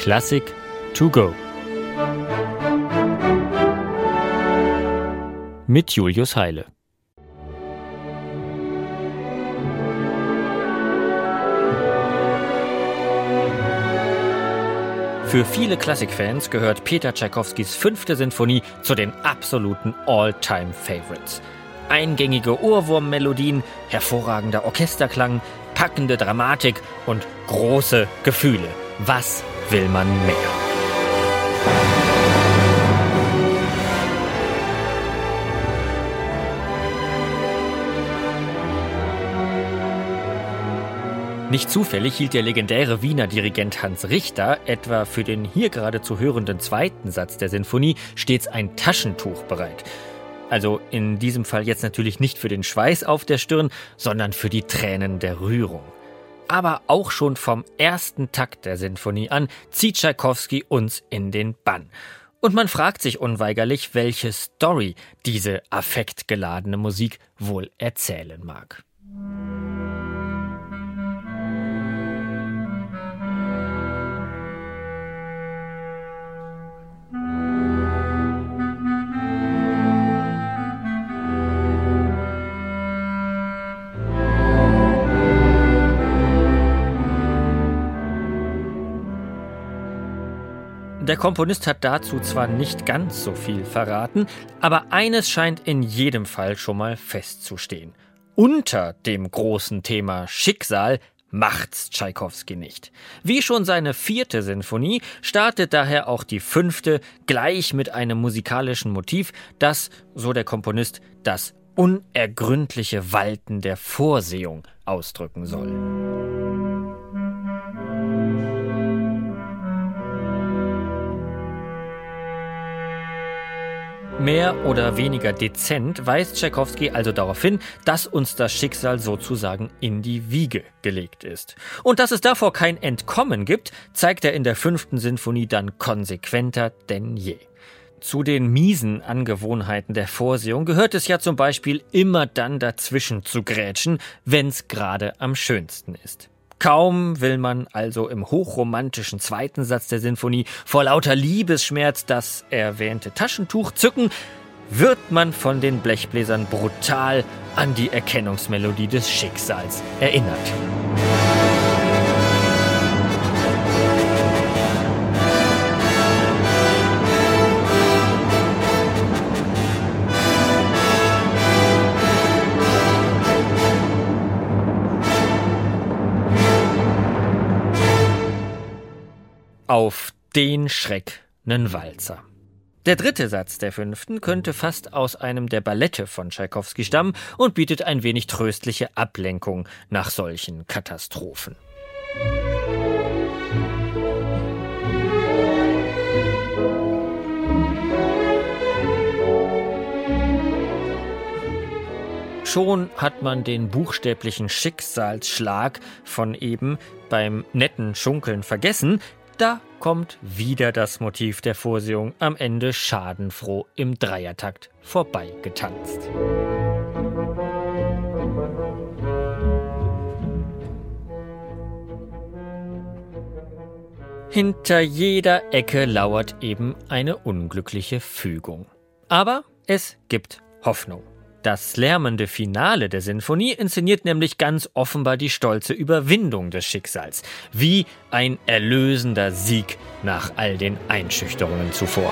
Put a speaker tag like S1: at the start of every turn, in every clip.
S1: Klassik to go. Mit Julius Heile. Für viele Klassikfans gehört Peter Tschaikowskis 5. Sinfonie zu den absoluten All-Time-Favorites. Eingängige Ohrwurmmelodien, hervorragender Orchesterklang, packende Dramatik und große Gefühle. Was will man mehr? Nicht zufällig hielt der legendäre Wiener Dirigent Hans Richter etwa für den hier gerade zu hörenden 2. Satz der Sinfonie stets ein Taschentuch bereit. Also in diesem Fall jetzt natürlich nicht für den Schweiß auf der Stirn, sondern für die Tränen der Rührung. Aber auch schon vom ersten Takt der Sinfonie an zieht Tschaikowski uns in den Bann. Und man fragt sich unweigerlich, welche Story diese affektgeladene Musik wohl erzählen mag. Der Komponist hat dazu zwar nicht ganz so viel verraten, aber eines scheint in jedem Fall schon mal festzustehen. Unter dem großen Thema Schicksal macht's Tschaikowski nicht. Wie schon seine 4. Sinfonie startet daher auch die 5. gleich mit einem musikalischen Motiv, das, so der Komponist, das unergründliche Walten der Vorsehung ausdrücken soll. Mehr oder weniger dezent weist Tschaikowski also darauf hin, dass uns das Schicksal sozusagen in die Wiege gelegt ist. Und dass es davor kein Entkommen gibt, zeigt er in der 5. Sinfonie dann konsequenter denn je. Zu den miesen Angewohnheiten der Vorsehung gehört es ja zum Beispiel immer dann dazwischen zu grätschen, wenn's gerade am schönsten ist. Kaum will man also im hochromantischen 2. Satz der Sinfonie vor lauter Liebesschmerz das erwähnte Taschentuch zücken, wird man von den Blechbläsern brutal an die Erkennungsmelodie des Schicksals erinnert. Auf den Schreck, 'nen Walzer. Der 3. Satz der 5. könnte fast aus einem der Ballette von Tschaikowski stammen und bietet ein wenig tröstliche Ablenkung nach solchen Katastrophen. Schon hat man den buchstäblichen Schicksalsschlag von eben beim netten Schunkeln vergessen. Da kommt wieder das Motiv der Vorsehung am Ende schadenfroh im Dreiertakt vorbeigetanzt. Hinter jeder Ecke lauert eben eine unglückliche Fügung. Aber es gibt Hoffnung. Das lärmende Finale der Sinfonie inszeniert nämlich ganz offenbar die stolze Überwindung des Schicksals, wie ein erlösender Sieg nach all den Einschüchterungen zuvor.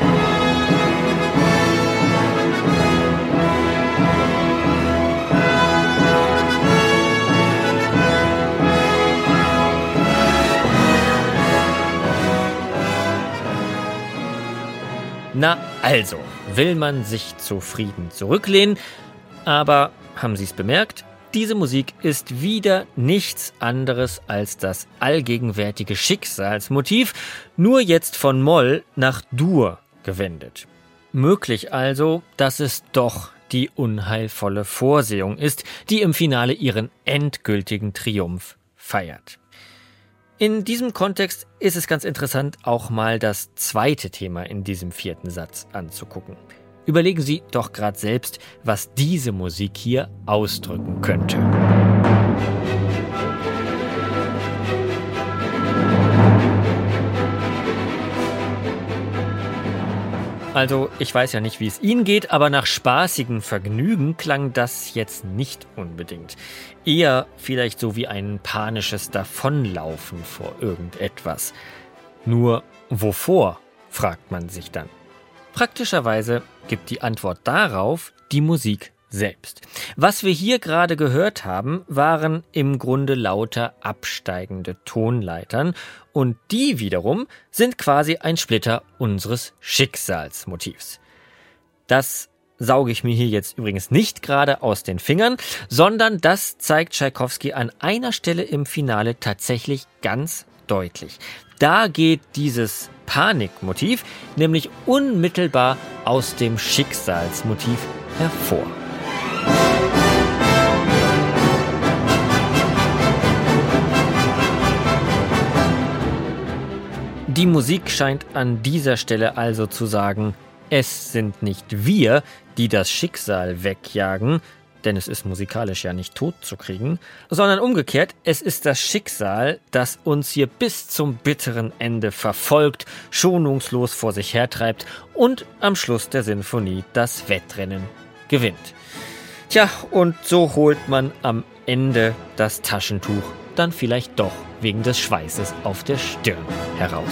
S1: Na also, will man sich zufrieden zurücklehnen, aber, haben Sie es bemerkt, diese Musik ist wieder nichts anderes als das allgegenwärtige Schicksalsmotiv, nur jetzt von Moll nach Dur gewendet. Möglich also, dass es doch die unheilvolle Vorsehung ist, die im Finale ihren endgültigen Triumph feiert. In diesem Kontext ist es ganz interessant, auch mal das 2. Thema in diesem 4. Satz anzugucken. Überlegen Sie doch gerade selbst, was diese Musik hier ausdrücken könnte. Also, ich weiß ja nicht, wie es Ihnen geht, aber nach spaßigem Vergnügen klang das jetzt nicht unbedingt. Eher vielleicht so wie ein panisches Davonlaufen vor irgendetwas. Nur wovor, fragt man sich dann. Praktischerweise gibt die Antwort darauf die Musik selbst. Was wir hier gerade gehört haben, waren im Grunde lauter absteigende Tonleitern und die wiederum sind quasi ein Splitter unseres Schicksalsmotivs. Das sauge ich mir hier jetzt übrigens nicht gerade aus den Fingern, sondern das zeigt Tschaikowski an einer Stelle im Finale tatsächlich ganz deutlich. Da geht dieses Panikmotiv nämlich unmittelbar aus dem Schicksalsmotiv hervor. Die Musik scheint an dieser Stelle also zu sagen, es sind nicht wir, die das Schicksal wegjagen, denn es ist musikalisch ja nicht tot zu kriegen, sondern umgekehrt, es ist das Schicksal, das uns hier bis zum bitteren Ende verfolgt, schonungslos vor sich hertreibt und am Schluss der Sinfonie das Wettrennen gewinnt. Tja, und so holt man am Ende das Taschentuch dann vielleicht doch wegen des Schweißes auf der Stirn heraus.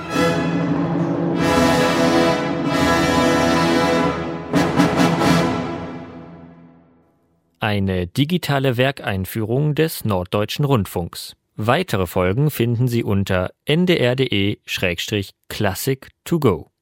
S1: Eine digitale Werkeinführung des Norddeutschen Rundfunks. Weitere Folgen finden Sie unter ndr.de/classic2go.